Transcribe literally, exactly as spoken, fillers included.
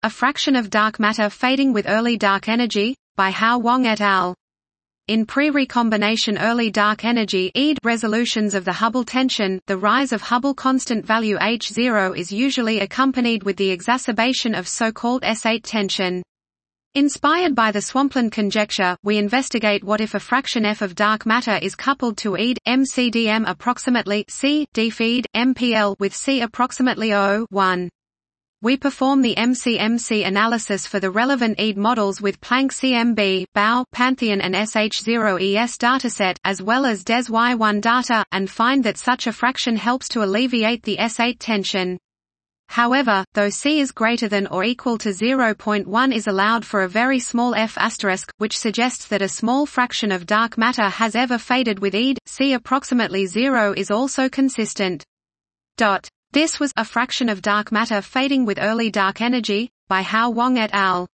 A fraction of dark matter fading with early dark energy, by Hao Wang et al. In pre-recombination early dark energy (E I D) resolutions of the Hubble tension, the rise of Hubble constant value H zero is usually accompanied with the exacerbation of so-called S eight tension. Inspired by the Swampland conjecture, we investigate what if a fraction f of dark matter is coupled to E I D, M C D M approximately C, d phi d, M P L with C approximately zero point one. We perform the M C M C analysis for the relevant E I D models with Planck C M B, B A U, Pantheon and S H zero E S dataset, as well as D E S Y one data, and find that such a fraction helps to alleviate the S eight tension. However, though C is greater than or equal to zero point one is allowed for a very small f asterisk, which suggests that a small fraction of dark matter has ever faded with E I D, C approximately zero is also consistent. Dot. This was A Fraction of Dark Matter Fading with Early Dark Energy, by Hao Wang et al.